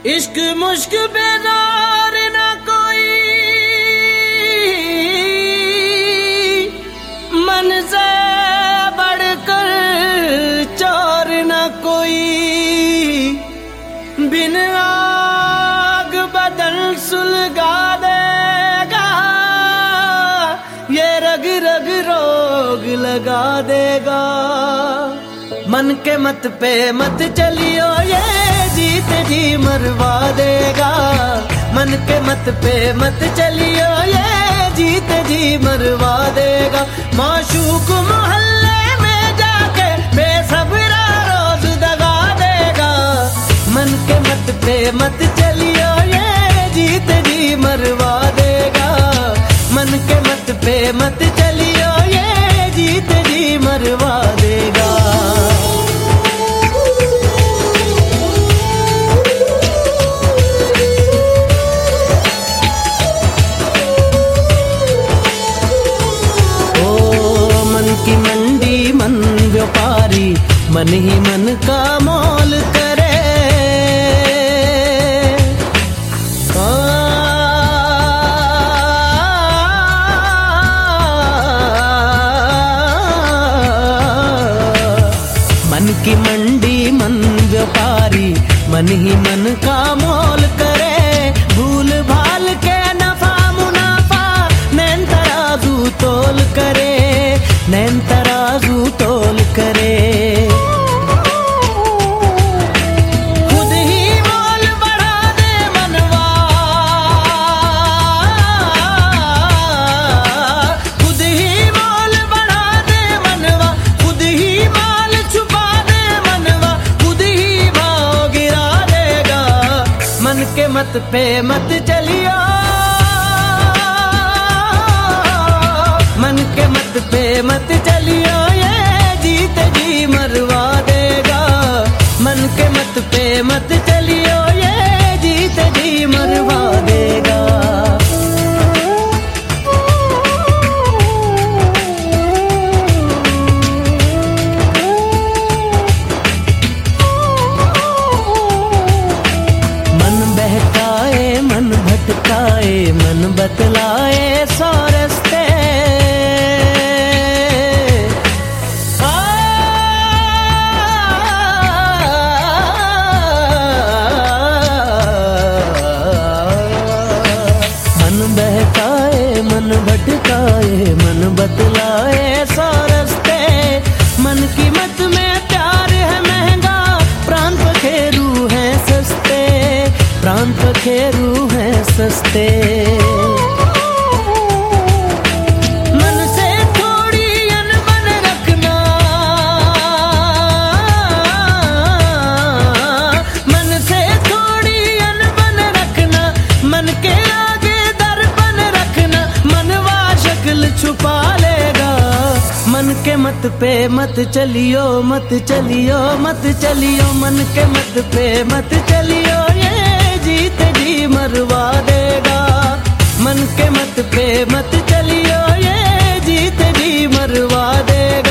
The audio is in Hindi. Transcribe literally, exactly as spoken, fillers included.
इश्क मुश्क बेजार ना कोई, मन से बढ़कर चोर ना कोई। बिन आग बदन सुलगा देगा, ये रग रग रोग लगा देगा। मन के मत पे मत चलियो, ये जीत जी मरवा देगा। मन के मत पे मत चलियो, ये जीत जी मरवा देगा। माशूक मोहल्ले में जाके बेसब्रा रोज दगा देगा। मन के मत पे मत चलियो, ये जीत जी मरवा देगा। मन के मत पे मत चलियो, ये जीत जी मरवा देगा। की मंडी मन व्यापारी, मन ही मन का मोल करे। आ, मन की मंडी मन व्यापारी, मन ही मन का मोल करे। भूल भाल के नफा मुनाफा नैन तराजू तोल करे, नैन तराजू तोल करे। खुद ही मोल बढ़ा दे मनवा, खुद ही मोल बढ़ा दे मनवा। खुद ही माल छुपा दे मनवा, खुद ही भाव गिरा देगा। मन के मत पे मत चलियो, मन के मत पे मत चलियो, ये जीत जी मरवा देगा। मन के मत पे मत चलियो, ये जीत जी मरवा देगा। मन बहकाए मन भटकाए, मन बतलाए सौ रस्ते। मन भटकाए मन बतलाए सौ रस्ते। मन की मत में प्यार है महंगा, प्राण पखेरू है सस्ते, प्राण पखेरू है सस्ते। मन से थोड़ी अनबन रखना, मन से थोड़ी अनबन रखना। मन के छुपा लेगा। मन के मत पे मत चलियो, मत चलियो मत चलियो। मन के मत पे मत चलियो, ये जीत जी मरवा देगा। मन के मत पे मत चलियो, ये जीत जी मरवा देगा।